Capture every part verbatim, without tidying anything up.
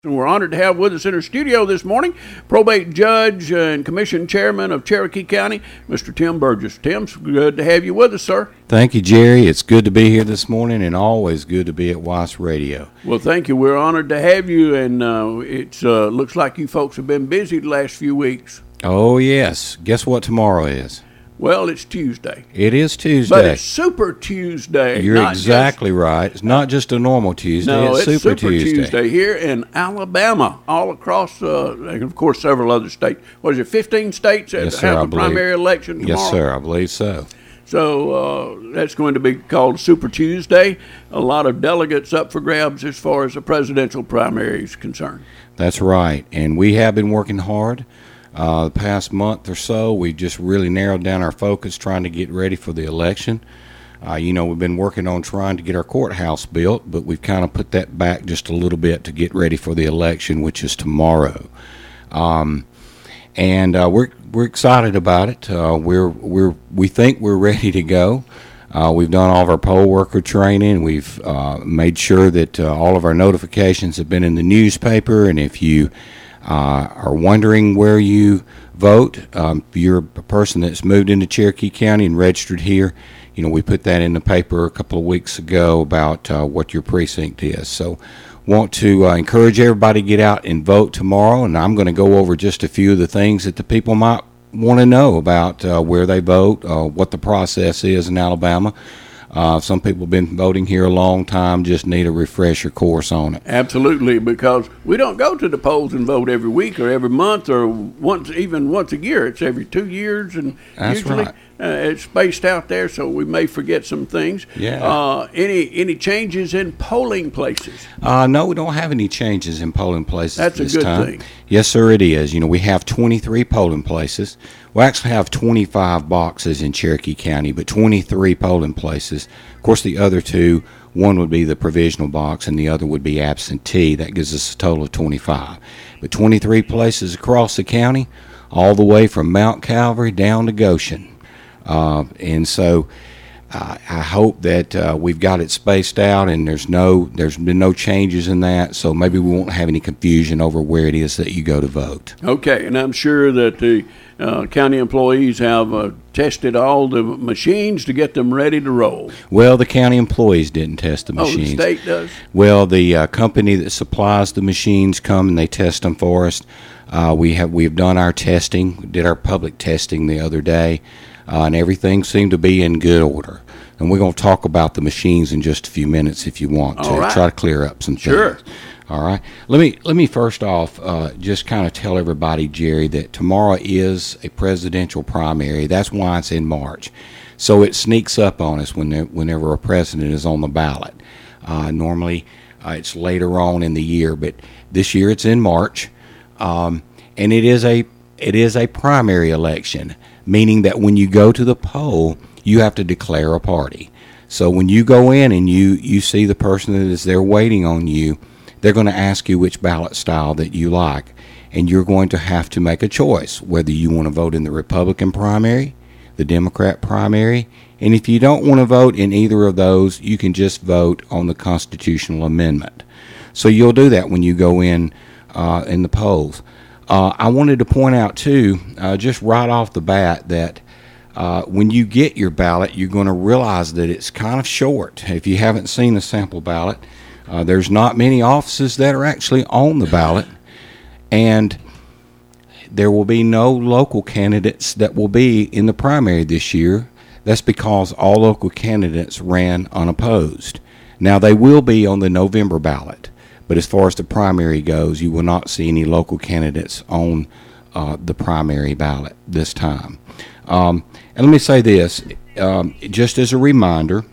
And we're honored to have with us in our studio this morning probate judge and commission chairman of Cherokee County, Mister Tim Burgess. Tim, it's good to have you with us, sir. Thank you, Jerry. It's good to be here this morning and always good to be at Weiss Radio. Well, thank you. We're honored to have you, and uh, it uh, looks like you folks have been busy the last few weeks. Oh, yes. Guess what tomorrow is? Well, it's Tuesday. It is Tuesday. But it's Super Tuesday. You're exactly just, right. It's not just a normal Tuesday. No, it's, it's Super, Super Tuesday. Tuesday here in Alabama, all across, uh, and of course, several other states. What is it, fifteen states that yes, sir, have I a believe. primary election tomorrow? Yes, sir, I believe so. So uh, that's going to be called Super Tuesday. A lot of delegates up for grabs as far as the presidential primary is concerned. That's right, and we have been working hard. Uh, the past month or so, we just really narrowed down our focus trying to get ready for the election. Uh, you know, we've been working on trying to get our courthouse built, but we've kind of put that back just a little bit to get ready for the election, which is tomorrow. Um, and uh, we're we're excited about it. Uh, we're we're we think we're ready to go. Uh, we've done all of our poll worker training. We've uh, made sure that uh, all of our notifications have been in the newspaper, and if you Uh, are wondering where you vote, um, if you're a person that's moved into Cherokee County and registered here, you know, we put that in the paper a couple of weeks ago about uh, what your precinct is. So want to uh, encourage everybody to get out and vote tomorrow, and I'm going to go over just a few of the things that the people might want to know about uh, where they vote, uh, what the process is in Alabama. Uh, some people have been voting here a long time, just need a refresher course on it. Absolutely, because we don't go to the polls and vote every week or every month or once, even once a year. It's every two years, and That's usually right. uh, it's spaced out there, so we may forget some things. Yeah. Uh, any any changes in polling places? Uh, no, we don't have any changes in polling places That's this a good time. thing. Yes, sir, it is. You know, we have twenty-three polling places. We actually have twenty-five boxes in Cherokee County, but twenty-three polling places. Of course, the other two, one would be the provisional box and the other would be absentee. That gives us a total of twenty-five. But twenty-three places across the county, all the way from Mount Calvary down to Goshen. Uh, and so uh, I hope that uh, we've got it spaced out and there's no there's been no changes in that, so maybe we won't have any confusion over where it is that you go to vote. Okay, and I'm sure that the uh, county employees have uh, tested all the machines to get them ready to roll. Well, the county employees didn't test the machines. Oh, the state does? Well, the uh, company that supplies the machines come and they test them for us. Uh, we have we've done our testing, we did our public testing the other day, uh, and everything seemed to be in good order. And we're going to talk about the machines in just a few minutes if you want to. All right. Try to clear up some things. Sure. All right. Let me let me first off uh, just kind of tell everybody, Jerry, that tomorrow is a presidential primary. That's why it's in March. So it sneaks up on us when there, whenever a president is on the ballot. Uh, normally uh, it's later on in the year, but this year it's in March, um, and it is a it is a primary election, meaning that when you go to the poll, you have to declare a party. So when you go in and you, you see the person that is there waiting on you, they're going to ask you which ballot style that you like, and you're going to have to make a choice whether you want to vote in the Republican primary, the Democrat primary, and if you don't want to vote in either of those, you can just vote on the constitutional amendment. So you'll do that when you go in uh, in the polls. Uh, I wanted to point out, too, uh, just right off the bat, that uh, when you get your ballot, you're going to realize that it's kind of short. If you haven't seen a sample ballot, Uh, there's not many offices that are actually on the ballot, and there will be no local candidates that will be in the primary this year. That's because all local candidates ran unopposed. Now, they will be on the November ballot, but as far as the primary goes, you will not see any local candidates on uh, the primary ballot this time. Um, and let me say this, um, just as a reminder,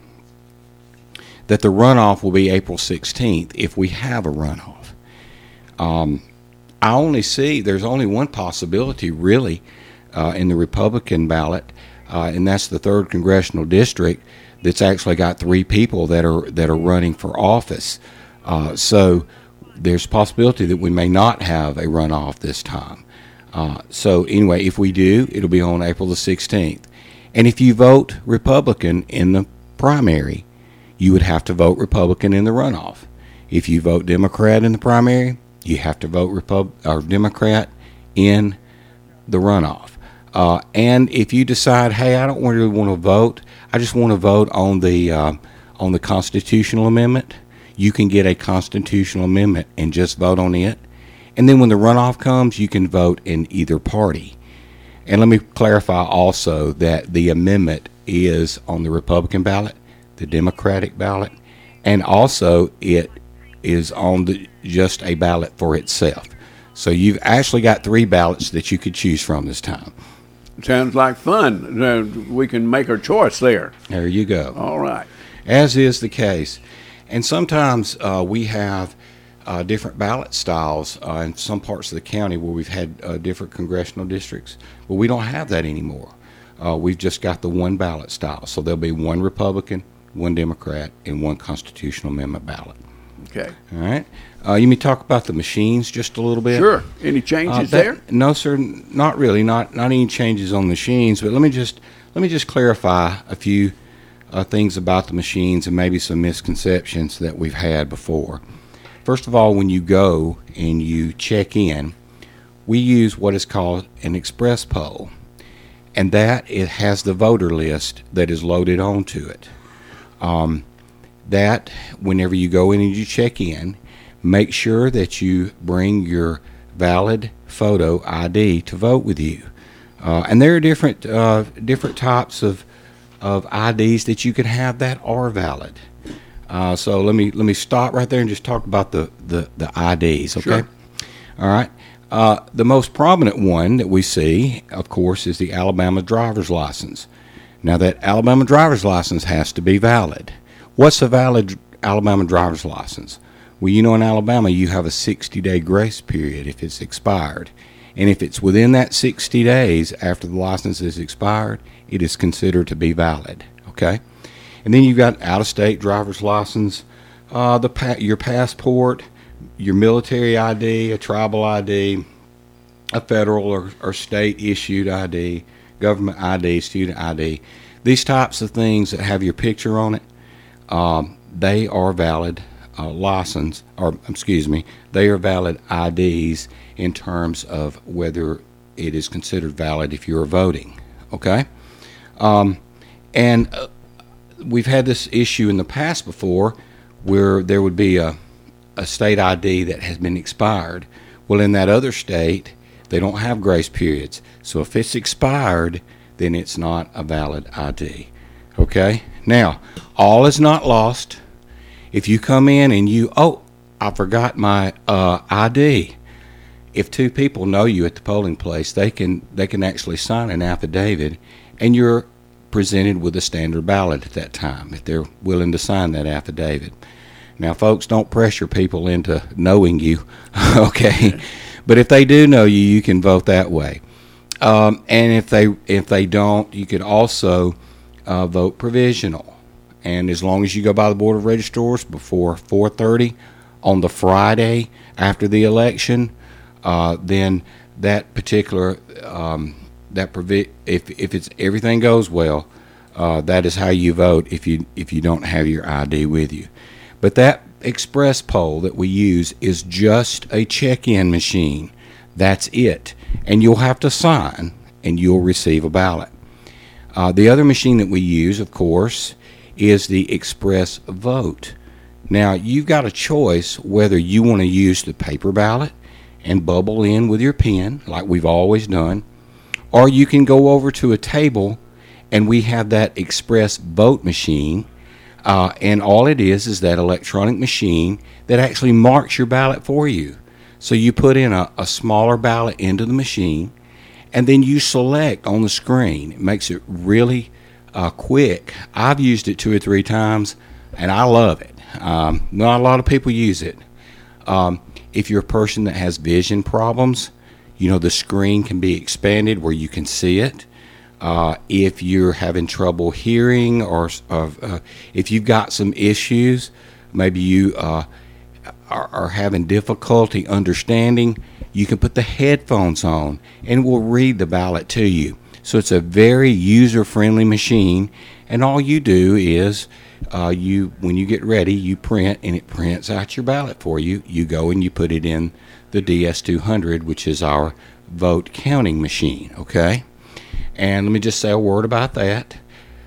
that the runoff will be April sixteenth if we have a runoff. Um, I only see, there's only one possibility really uh, in the Republican ballot, uh, and that's the third Congressional District that's actually got three people that are that are running for office. Uh, so there's a possibility that we may not have a runoff this time. Uh, so anyway, if we do, it'll be on April the sixteenth. And if you vote Republican in the primary, you would have to vote Republican in the runoff. If you vote Democrat in the primary, you have to vote Repub- or Democrat in the runoff. Uh, and if you decide, hey, I don't really want to vote, I just want to vote on the uh, on the constitutional amendment, you can get a constitutional amendment and just vote on it. And then when the runoff comes, you can vote in either party. And let me clarify also that the amendment is on the Republican ballot, the Democratic ballot, and also it is on the, just a ballot for itself. So you've actually got three ballots that you could choose from this time. Sounds like fun. Uh, we can make our choice there. There you go. All right. As is the case. And sometimes uh, we have uh, different ballot styles uh, in some parts of the county where we've had uh, different congressional districts. But we don't have that anymore. Uh, we've just got the one ballot style. So there'll be one Republican, one Democrat, and one constitutional amendment ballot. Okay. All right. Uh, you may talk about the machines just a little bit. Sure. Any changes uh, that, there? No, sir. Not really. Not not any changes on the machines. But let me just let me just clarify a few uh, things about the machines and maybe some misconceptions that we've had before. First of all, when you go and you check in, we use what is called an express poll, and that it has the voter list that is loaded onto it. Um, that whenever you go in and you check in, make sure that you bring your valid photo I D to vote with you. Uh, and there are different uh, different types of of I Ds that you can have that are valid. Uh, so let me let me stop right there and just talk about the, the, the I Ds, okay? Sure. All right. Uh, the most prominent one that we see, of course, is the Alabama driver's license. Now, that Alabama driver's license has to be valid. What's a valid Alabama driver's license? Well, you know, in Alabama, you have a sixty-day grace period if it's expired. And if it's within that sixty days after the license is expired, it is considered to be valid, okay? And then you've got out-of-state driver's license, uh, the pa- your passport, your military I D, a tribal I D, a federal or, or state-issued I D, government I D, student I D. These types of things that have your picture on it, um, they are valid uh, license, or excuse me, they are valid I Ds in terms of whether it is considered valid if you're voting, okay? Um, and uh, we've had this issue in the past before where there would be a, a state I D that has been expired. Well, in that other state, they don't have grace periods. So if it's expired, then it's not a valid I D. Okay? Now, all is not lost. If you come in and you, oh, I forgot my uh, I D. If two people know you at the polling place, they can they can actually sign an affidavit, and you're presented with a standard ballot at that time if they're willing to sign that affidavit. Now, folks, don't pressure people into knowing you, okay? But if they do know you, you can vote that way. Um, and if they if they don't, you could also uh, vote provisional. And as long as you go by the Board of Registrars before four thirty on the Friday after the election, uh, then that particular um, that provi- if if it's everything goes well, uh, that is how you vote if you if you don't have your I D with you. But that express poll that we use is just a check-in machine. That's it. And you'll have to sign, and you'll receive a ballot. Uh, the other machine that we use, of course, is the express vote. Now, you've got a choice whether you want to use the paper ballot and bubble in with your pen, like we've always done, or you can go over to a table, and we have that express vote machine. Uh, and all it is is that electronic machine that actually marks your ballot for you. So you put in a, a smaller ballot into the machine, and then you select on the screen. It makes it really uh, quick. I've used it two or three times, and I love it. Um, not a lot of people use it. Um, if you're a person that has vision problems, you know, the screen can be expanded where you can see it. Uh, if you're having trouble hearing, or uh, uh, if you've got some issues, maybe you uh, are, are having difficulty understanding, you can put the headphones on and we'll read the ballot to you. So it's a very user-friendly machine, and all you do is uh, you when you get ready, you print, and it prints out your ballot for you. You go and you put it in the D S two hundred, which is our vote counting machine, okay? And let me just say a word about that.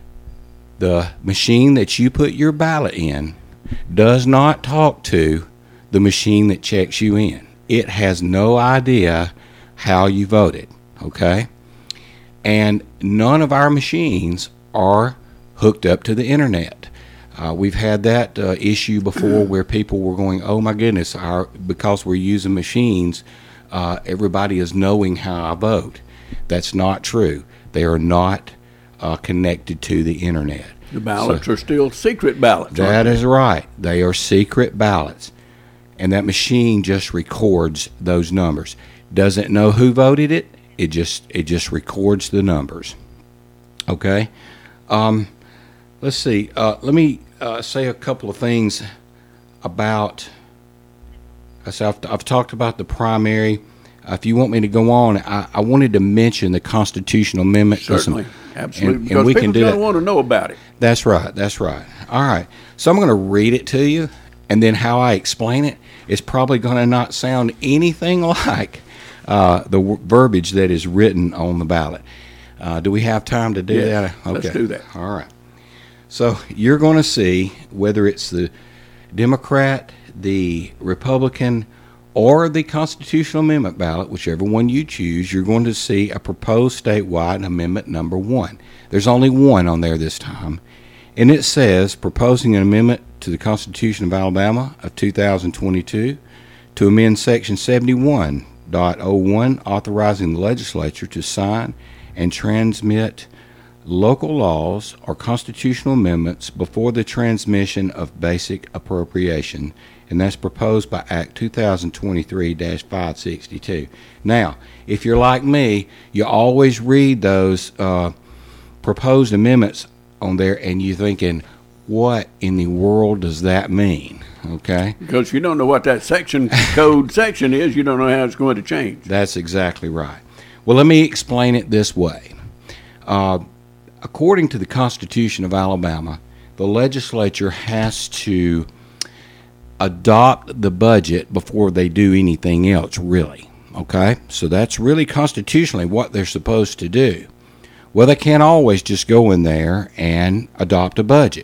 The machine that you put your ballot in does not talk to the machine that checks you in. It has no idea how you voted, okay? And none of our machines are hooked up to the internet. Uh, we've had that uh, issue before where people were going, oh my goodness, our, because we're using machines, uh, everybody is knowing how I vote. That's not true. They are not uh, connected to the internet. The ballots So- are still secret ballots. That aren't they? is right. They are secret ballots. And that machine just records those numbers. Doesn't know who voted it. It just it just records the numbers. Okay? Um, let's see. Uh, let me uh, say a couple of things about. So I've, I've talked about the primary. Uh, if you want me to go on, I, I wanted to mention the constitutional amendment. Certainly. Listen, Absolutely. and- and because we can people's do going to that. want to know about it. That's right. That's right. All right. So I'm going to read it to you, and then how I explain it is probably going to not sound anything like uh, the w- verbiage that is written on the ballot. Uh, do we have time to do Yes, that? let's do that. All right. So you're going to see whether it's the Democrat, the Republican, or the constitutional amendment ballot, whichever one you choose, you're going to see a proposed statewide amendment number one. There's only one on there this time, and it says proposing an amendment to the Constitution of Alabama of two thousand twenty-two to amend Section seventy-one point oh one, authorizing the legislature to sign and transmit local laws or constitutional amendments before the transmission of basic appropriation, and that's proposed by Act two thousand twenty-three dash five sixty-two. Now, if you're like me, you always read those uh, proposed amendments on there and you're thinking, what in the world does that mean? Okay? Because you don't know what that section code section is, you don't know how it's going to change. That's exactly right. Well, let me explain it this way. Uh, according to the Constitution of Alabama, the legislature has to adopt the budget before they do anything else, really. Okay? So that's really constitutionally what they're supposed to do. Well, they can't always just go in there and adopt a budget.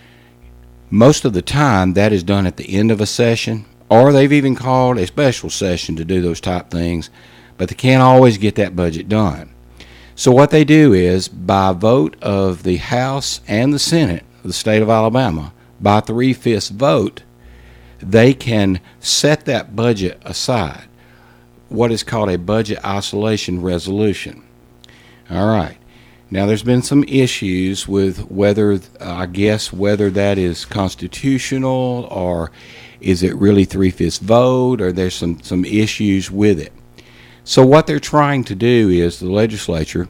Most of the time, that is done at the end of a session, or they've even called a special session to do those type things, but they can't always get that budget done. So what they do is, by vote of the House and the Senate of the state of Alabama, by three-fifths vote, they can set that budget aside, what is called a budget isolation resolution. All right. Now, there's been some issues with whether, uh, I guess, whether that is constitutional or is it really three-fifths vote, or there's some, some issues with it. So what they're trying to do is, the legislature,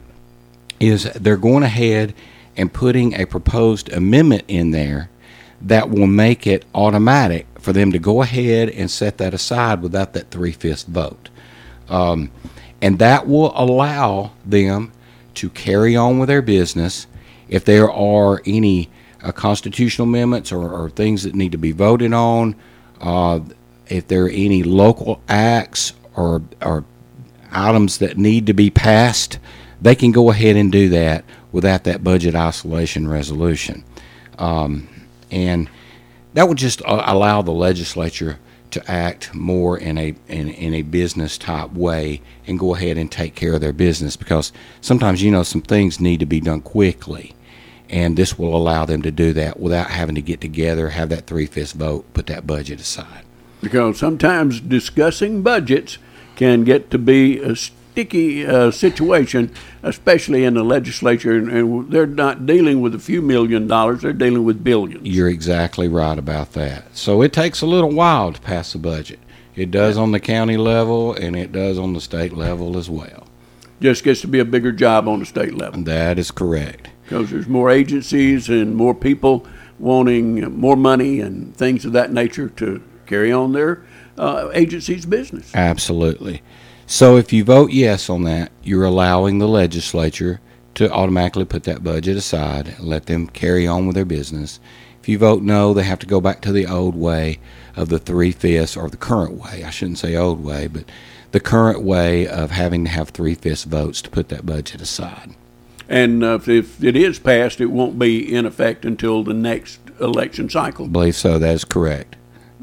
is they're going ahead and putting a proposed amendment in there that will make it automatic for them to go ahead and set that aside without that three-fifths vote. Um, and that will allow them to carry on with their business. If there are any uh, constitutional amendments or, or things that need to be voted on, uh, if there are any local acts or, or items that need to be passed, they can go ahead and do that without that budget isolation resolution. Um, and that would just uh, allow the legislature to act more in a in, in a business type way and go ahead and take care of their business, because sometimes, you know, some things need to be done quickly, and this will allow them to do that without having to get together, have that three-fifths vote, put that budget aside. Because sometimes discussing budgets can get to be a sticky uh, situation, especially in the legislature, and, and they're not dealing with a few million dollars, they're dealing with billions. You're exactly right about that. So it takes a little while to pass a budget. It does on the county level, and it does on the state level as well. Just gets to be a bigger job on the state level. That is correct. Because there's more agencies and more people wanting more money and things of that nature to carry on their uh, agency's business. Absolutely. So if you vote yes on that, you're allowing the legislature to automatically put that budget aside and let them carry on with their business. If you vote no, they have to go back to the old way of the three-fifths, or the current way. I shouldn't say old way, but the current way of having to have three-fifths votes to put that budget aside. And uh, if it is passed, it won't be in effect until the next election cycle. I believe so. That is correct.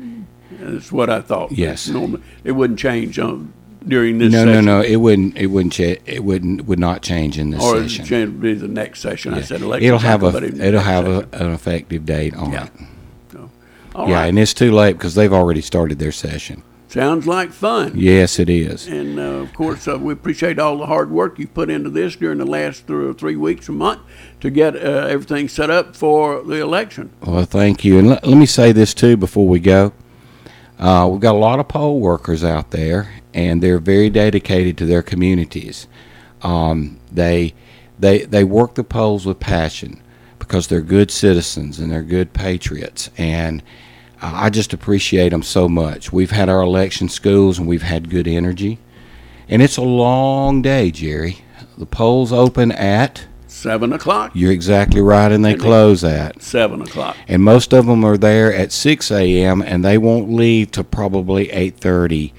That's what I thought. Yes. Normally, it wouldn't change um, during this no, session. No, no, It wouldn't. It wouldn't. Cha- it wouldn't. Would not change in this or session. Or it would be the next session. Yeah. I said election It'll have cycle, a. But It'll have a, an effective date on yeah. it. So, all yeah, right. and it's too late because they've already started their session. Sounds like fun. Yes, it is. And, uh, of course, uh, we appreciate all the hard work you've put into this during the last th- three weeks, a month, to get uh, everything set up for the election. Well, thank you. And let, let me say this, too, before we go. Uh, we've got a lot of poll workers out there, and they're very dedicated to their communities. Um, they, they, they work the polls with passion because they're good citizens and they're good patriots. And I just appreciate them so much. We've had our election schools, and we've had good energy. And it's a long day, Jerry. The polls open at? Seven o'clock. You're exactly right, and they and close at? Seven o'clock. And most of them are there at six a.m., and they won't leave till probably eight thirty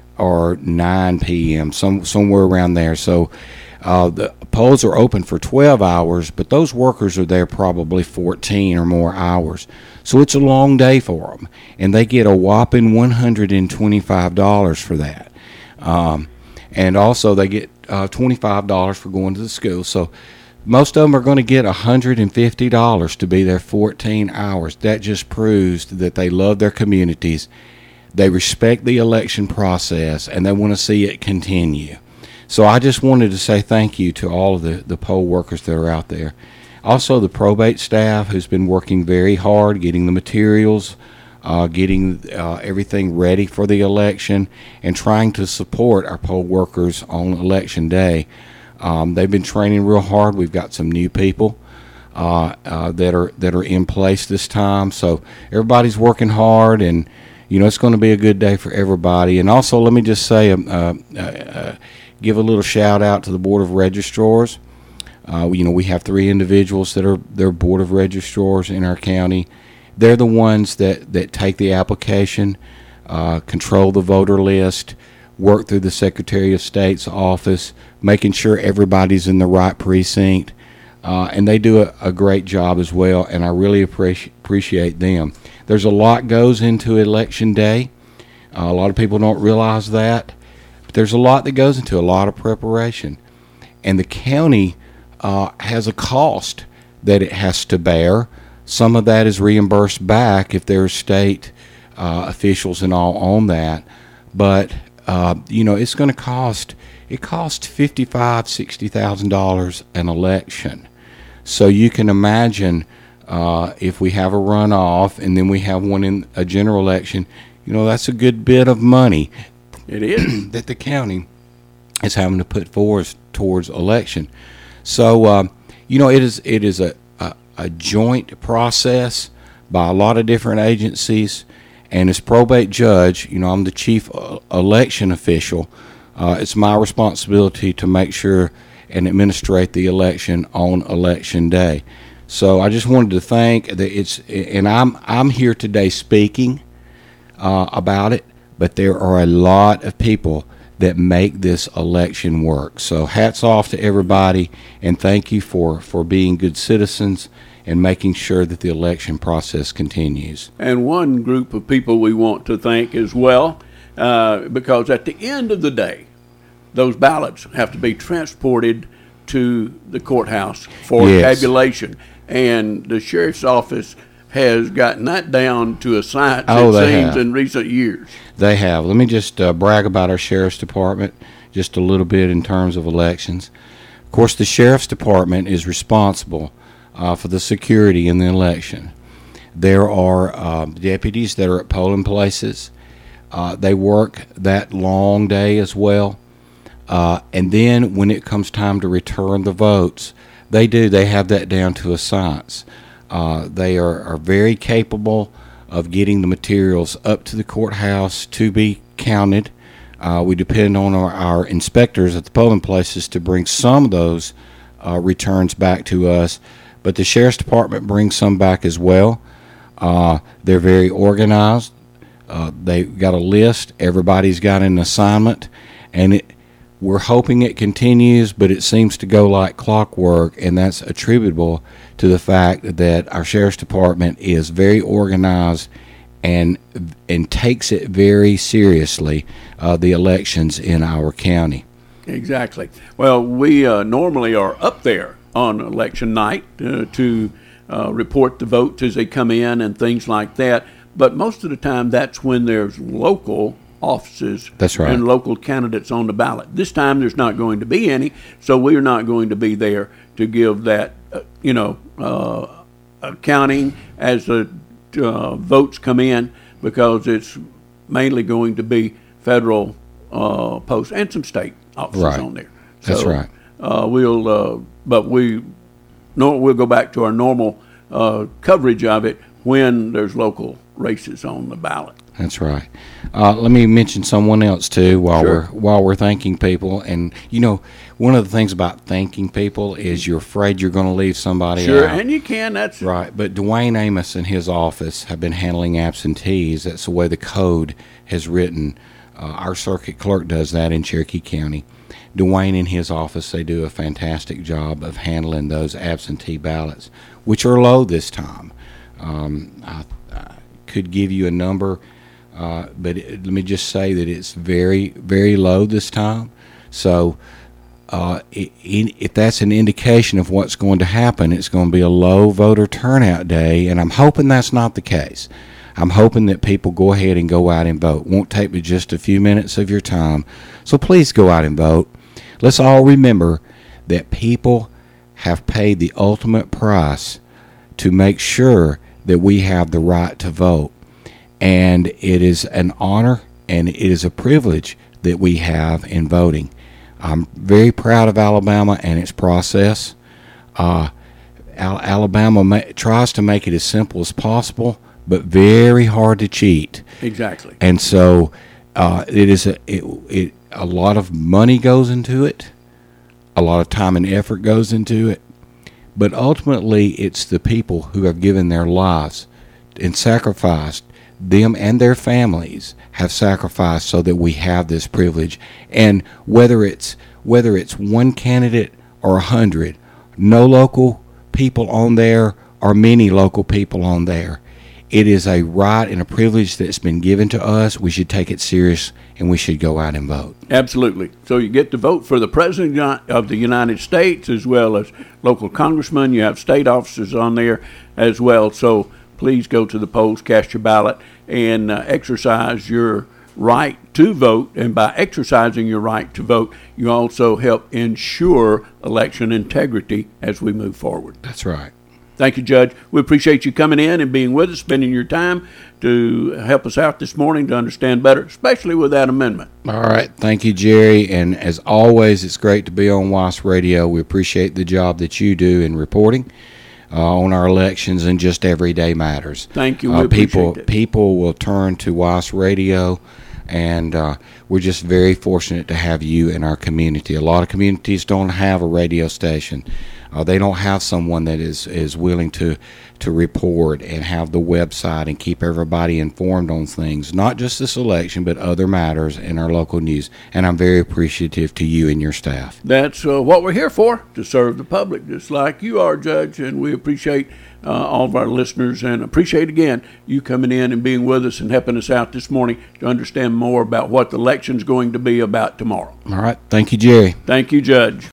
or nine p.m., some, somewhere around there. So uh, the polls are open for twelve hours, but those workers are there probably fourteen or more hours. So it's a long day for them, and they get a whopping one hundred twenty-five dollars for that. Um, and also they get uh, twenty-five dollars for going to the school. So most of them are going to get one hundred fifty dollars to be there fourteen hours. That just proves that they love their communities, they respect the election process, and they want to see it continue. So I just wanted to say thank you to all of the, the poll workers that are out there. Also, the probate staff who's been working very hard, getting the materials, uh, getting uh, everything ready for the election, and trying to support our poll workers on election day. Um, they've been training real hard. We've got some new people uh, uh, that are that are in place this time. So everybody's working hard, and you know it's going to be a good day for everybody. And also, let me just say, uh, uh, uh, give a little shout out to the Board of Registrars. Uh, you know, we have three individuals that are they're board of registrars in our county. They're the ones that, that take the application, uh, control the voter list, work through the Secretary of State's office, making sure everybody's in the right precinct, uh, and they do a, a great job as well, and I really appreci- appreciate them. There's a lot goes into election day. Uh, a lot of people don't realize that, but there's a lot that goes into a lot of preparation, and the county Uh, has a cost that it has to bear. Some of that is reimbursed back if there's state uh, officials and all on that. But, uh, you know, it's going to cost, it costs fifty-five thousand dollars, sixty thousand dollars an election. So you can imagine uh, if we have a runoff and then we have one in a general election, you know, that's a good bit of money. It is. that the county is having to put forward towards election. So, uh, you know, it is it is a, a, a joint process by a lot of different agencies. And as probate judge, you know, I'm the chief uh, election official. Uh, it's my responsibility to make sure and administrate the election on election day. So I just wanted to thank that it's, and I'm I'm here today speaking uh, about it, but there are a lot of people that make this election work. So hats off to everybody, and thank you for, for being good citizens and making sure that the election process continues. And one group of people we want to thank as well, uh, because at the end of the day, those ballots have to be transported to the courthouse for Yes. tabulation. And the sheriff's office has gotten that down to a science, Oh, it they seems, have. in recent years. They have. Let me just uh, brag about our sheriff's department just a little bit in terms of elections. Of course, the sheriff's department is responsible uh, for the security in the election. There are uh, deputies that are at polling places. Uh, they work that long day as well. Uh, and then when it comes time to return the votes, they do. They have that down to a science. Uh, they are, are very capable of getting the materials up to the courthouse to be counted. Uh, we depend on our, our inspectors at the polling places to bring some of those uh, returns back to us, but the sheriff's department brings some back as well. Uh, they're very organized. Uh, they've got a list. Everybody's got an assignment, and it, we're hoping it continues, but it seems to go like clockwork, and that's attributable to the fact that our sheriff's department is very organized and and takes it very seriously, uh, the elections in our county. Exactly. Well, we uh, normally are up there on election night uh, to uh, report the votes as they come in and things like that. But most of the time, that's when there's local offices That's right. and local candidates on the ballot. This time, there's not going to be any, so we're not going to be there to give that, uh, you know, uh, accounting as the uh, votes come in, because it's mainly going to be federal uh, posts and some state offices Right. on there. That's So, right. Uh, we'll, uh, but we, no, we'll go back to our normal uh, coverage of it when there's local races on the ballot. That's right. Uh, let me mention someone else too while Sure. we're while we're thanking people. And you know, one of the things about thanking people is you're afraid you're going to leave somebody Sure, out. and you can. That's Right, but Dwayne Amos and his office have been handling absentees. That's the way the code has written. Uh, our circuit clerk does that in Cherokee County. Dwayne and his office, they do a fantastic job of handling those absentee ballots, which are low this time. Um, I, I could give you a number, uh, but it, let me just say that it's very, very low this time. So uh, i i if that's an indication of what's going to happen, it's going to be a low voter turnout day, and I'm hoping that's not the case. I'm hoping that people go ahead and go out and vote. Won't take but just a few minutes of your time, so please go out and vote. Let's all remember that people have paid the ultimate price to make sure that we have the right to vote. And it is an honor and it is a privilege that we have in voting. I'm very proud of Alabama and its process. Uh, Al- Alabama ma- tries to make it as simple as possible, but very hard to cheat. exactly. And so uh, it is a it, it a lot of money goes into it, a lot of time and effort goes into it, but ultimately it's the people who have given their lives and sacrificed. Them and their families have sacrificed so that we have this privilege. And whether it's whether it's one candidate or a hundred, no local people on there or many local people on there, it is a right and a privilege that's been given to us. We should take it serious, and we should go out and vote. Absolutely. So you get to vote for the President of the United States as well as local congressmen. You have state officers on there as well. So please go to the polls, cast your ballot, and uh, exercise your right to vote. And by exercising your right to vote, you also help ensure election integrity as we move forward. That's right. Thank you, Judge. We appreciate you coming in and being with us, spending your time to help us out this morning to understand better, especially with that amendment. All right. Thank you, Jerry. And as always, it's great to be on W A S Radio. We appreciate the job that you do in reporting uh, on our elections and just everyday matters. Thank you. We Uh, people, appreciate it. people will turn to W A S Radio, and uh, we're just very fortunate to have you in our community. A lot of communities don't have a radio station. Uh, they don't have someone that is, is willing to to report and have the website and keep everybody informed on things, not just this election, but other matters in our local news. And I'm very appreciative to you and your staff. That's uh, what we're here for, to serve the public, just like you are, Judge. And we appreciate uh, all of our listeners, and appreciate, again, you coming in and being with us and helping us out this morning to understand more about what the election's going to be about tomorrow. All right. Thank you, Jerry. Thank you, Judge.